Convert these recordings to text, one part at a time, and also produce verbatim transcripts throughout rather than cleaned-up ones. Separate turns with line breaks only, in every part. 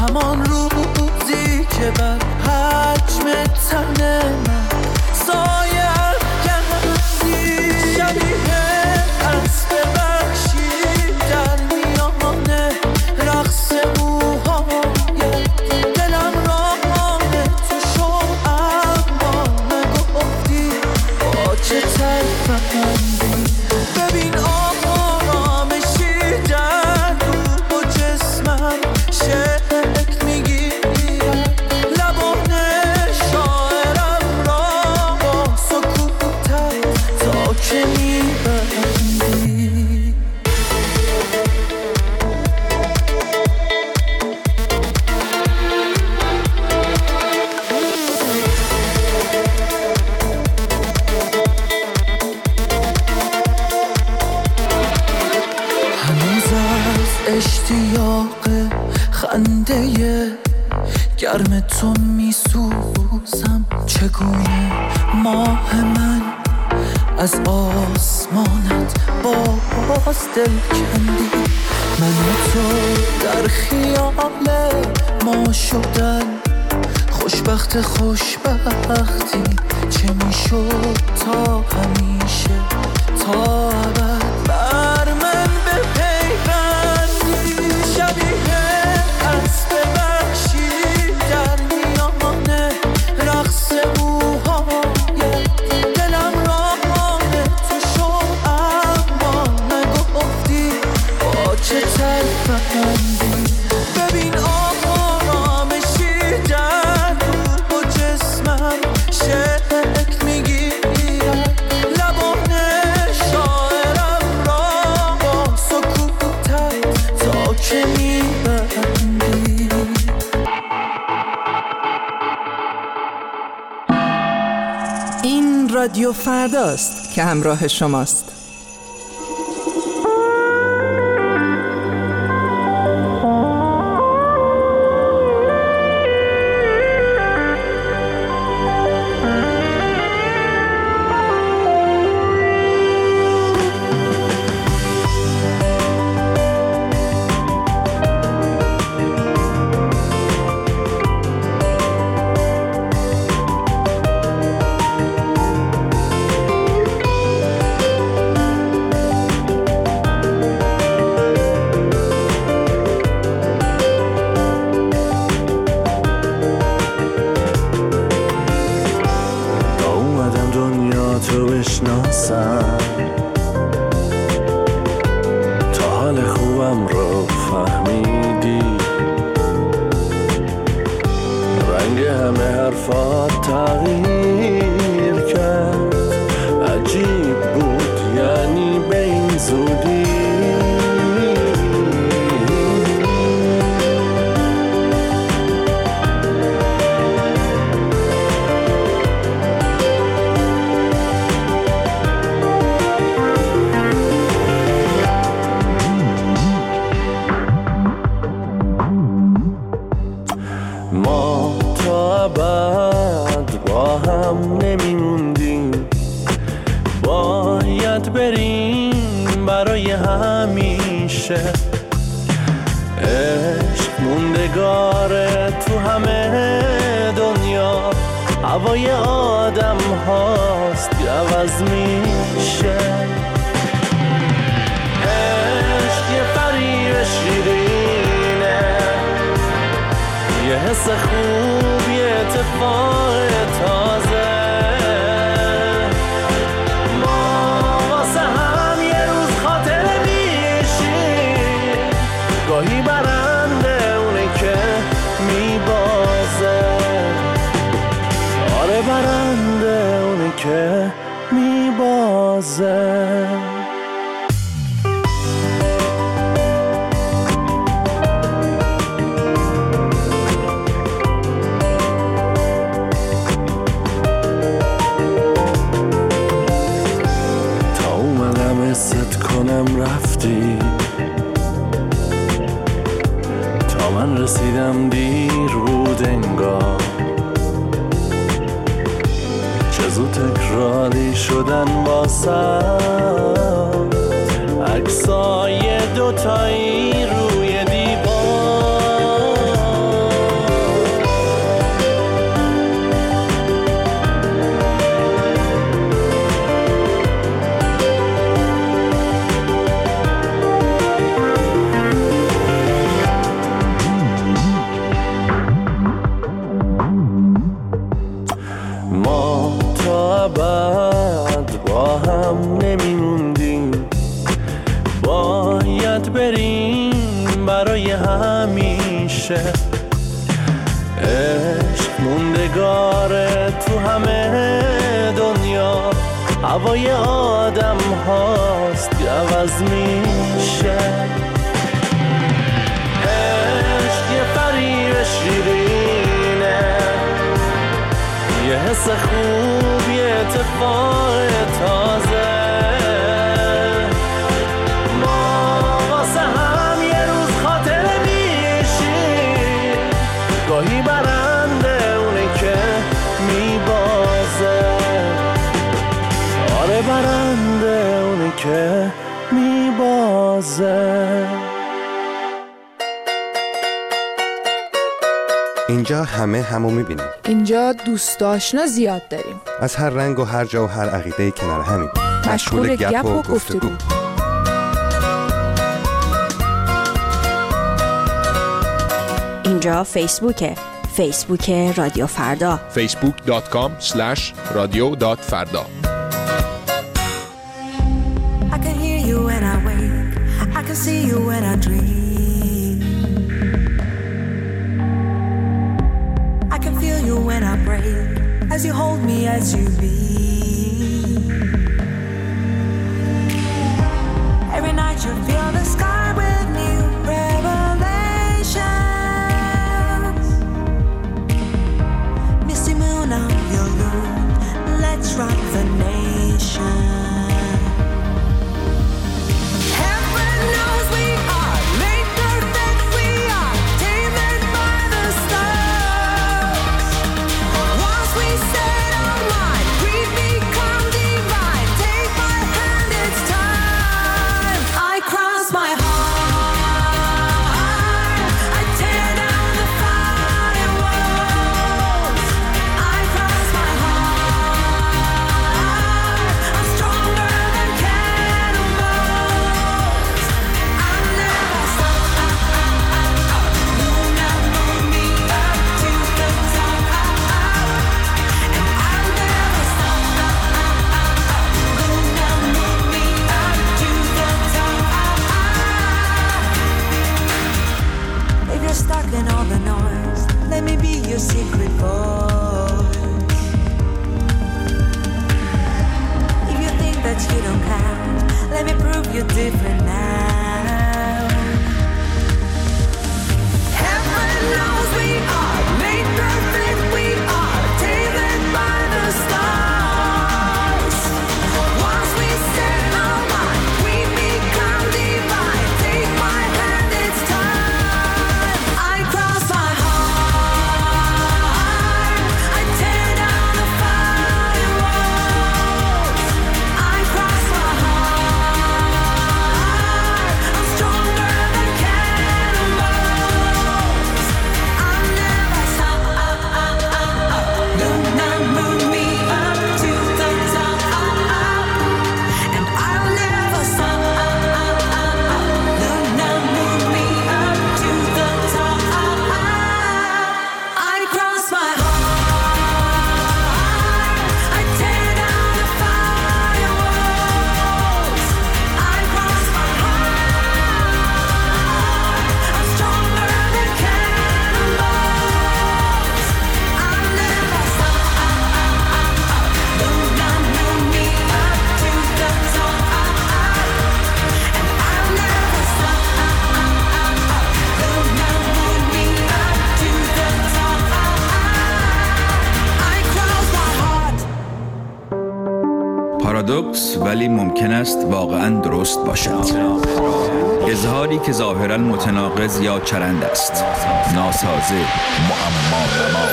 همان روزی که بر حجم تن من سایه کردی، شبیه اسب وحشی در میان رقص موهای دلم را تو شو، اما نگفتی با چه تلفندی. ببین آرامشی در روح و جسمم شکل میگیرد، لبان شاعرم را با سکوتت تا که میبندی. اشتیاق خنده گرم تو میسوزم، چگونه ماه من از آسمانت باز دل کندی. من و تو در خیال ما شدن، خوشبخت خوشبختی چه میشد تا همیشه تا ابد بر من بپیوندی. شبیه اسب وحشی در میان رقص موهای دلم را تو شو، اما نگفتی با چه تلفندی. ببین آرامشی در روح و جسمم شکل میگیرد، لبان شاعرم را با سکوتت تا که میبندی.
این رادیو فرداست که همراه شماست.
تا حال خوبم رو فهمیدی، رنگ همه حرفات تغییر کرد، عجیب بود یعنی به این زودی. ما تا ابد با هم نمیموندیم، باید بریم برای همیشه. عشق موندگاره تو همه دنیا، هوای آدم هاست که عوض میشه. عشق یه فریب شیرینه، یه حس خوب، یه اتفاق تازه. ما واسه هم یه روز خاطره میشیم، گاهی برنده اونه که میبازه. آره برنده اونه که میبازه. ست کنم رفتی، تا من رسیدم دیر بود انگار. چه زود تکراری شدن واسم عکسای دوتایی روی دیوار. میشه. عشق موندگاره تو همه دنیا، هوای آدم هاست که عوض میشه. عشق یه فریب شیرینه، یه حس خوب، یه اتفاق تازه. ما واسه هم یه روز خاطره میشیم، گاهی برنده اونه که میبازه. آره برنده اونه که میبازه.
اینجا همه همو میبینیم.
اینجا دوست آشنا زیاد داریم،
از هر رنگ و هر جا و هر عقیده کنار همین،
مشغول گپ و گفتگو.
اینجا فیسبوکه، فیسبوک رادیو فردا،
فیسبوک دات کام اسلش رادیو دات فردا.
I can hear you when I wake, I can see you when I dream, I can feel you when I break, as you hold me, as you be. Every night you fill the sky with new revelations. Misty moon of your moon, let's rock the nation. Heaven knows we are made perfect, we are tamed by the stars. Once we set our mind, we become divine. Take my hand, it's time. I cross my heart, I tear down the firewalls. I cross my heart, I'm stronger than cannonballs. I'll never stop. Luna, move me up to the top. And I'll never stop. Luna, move me up to the top. If you're stuck in all the noise, let me be your secret voice. If you think that you don't count, let me prove you're different now. Heaven knows we are made perfect, we are tamed by the stars. Once we set our mind, we become divine. Take my hand, it's time. I cross my heart, I tear down the firewalls. I cross my heart, I'm stronger than cannonballs. I'll never stop. Luna, move me up to the top. And I'll never stop. Luna, move me up to the top. I cross my heart, I tear down the firewalls. I cross my heart, I'm stronger than cannonballs. I'll never stop. Luna, move me up to the top. And I'll never stop. Luna, move me up to the top. I cross my heart.
پارادوکس ولی ممکن است واقعاً درست باشد. اظهاری که ظاهراً متناقض یا چرند است، ناسازه، معما.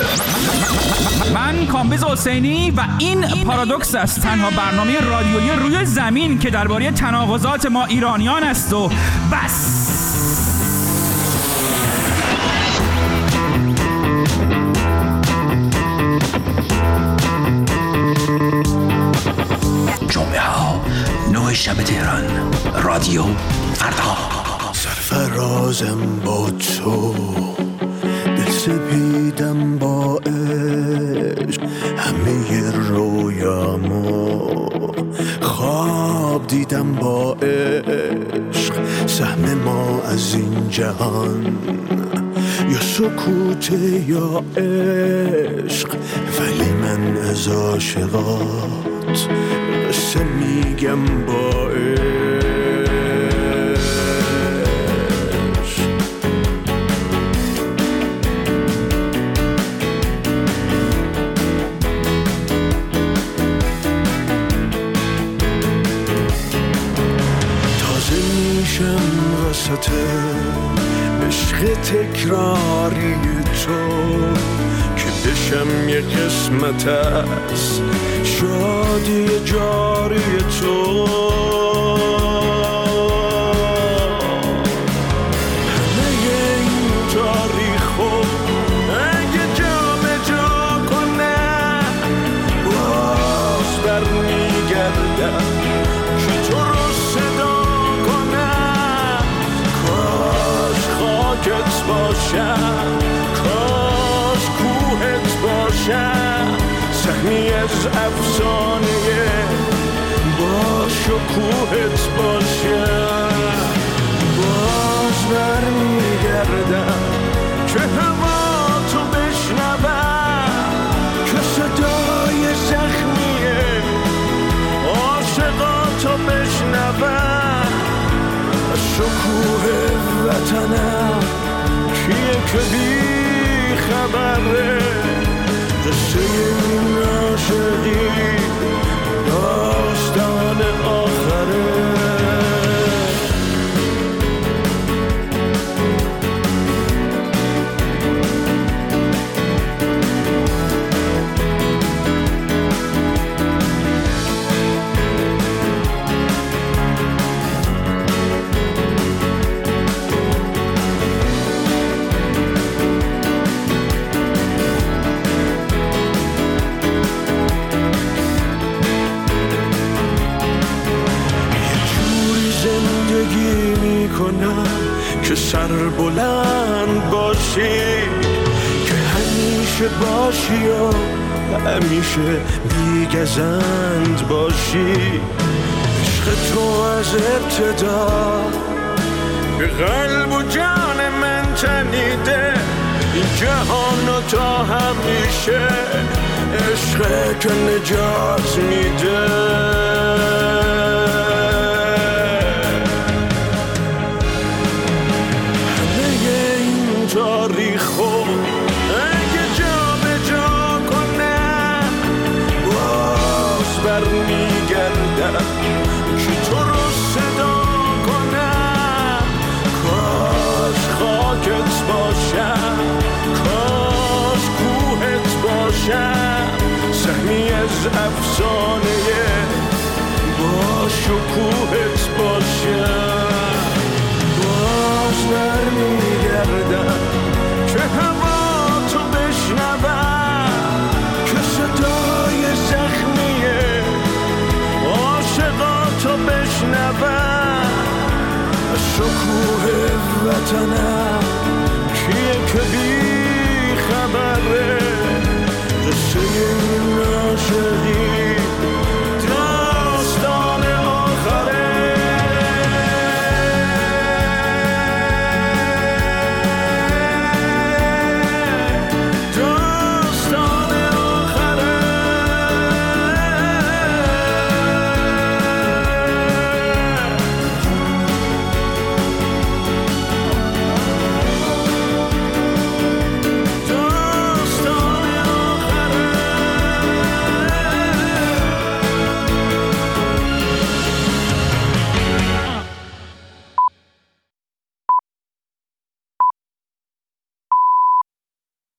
من کامبیز حسینی و این پارادوکس است، تنها برنامه رادیویی روی زمین که درباره تناقضات ما ایرانیان است و بس.
جمعه ها نه شب تهران، رادیو فردا.
سرفرازم با تو، دل سپیدم با عشق، همه رویامو خواب دیدم با عشق. سهم ما از این جهان یا سکوت یا عشق، ولی من از عاشقات قصه میگم با عشق. تازه میشم وسط عشق تکراری تو که بشم یه قسمت از شادی جاری تو. همه این تاریخو اگه جا به جا کنم باز برمیگردم که تو رو صدا کنم. کاش خاکت باشم، کاش کوهت باشم، سهمی از افسانه باش و کوهت باشم. باز برمیگردم که هوا تو بشنوم، که صدای زخمیه عاشقاتو بشنوم. شکوه وطنم کیه که بی خبره، قصه این عاشقی داستان آخره. که سر بلند باشی، که همیشه باشی و همیشه بیگزند باشی. عشق تو از ابتدا به قلب و جان من تنیده، این جهان تا همیشه عشق که نجات میده. تاریخو اگه جا به جا کنم باز برمیگردم که تو رو صدا کنم. کاش خاکت باشم، کاش کوهت باشم، سهمی از افسانه باش و کوهت باشم. باز برمیگردم که هوا تو بشنوم، که صدای زخمیه عاشقاتو بشنوم. شکوه وطنم کیه که بی خبره، قصه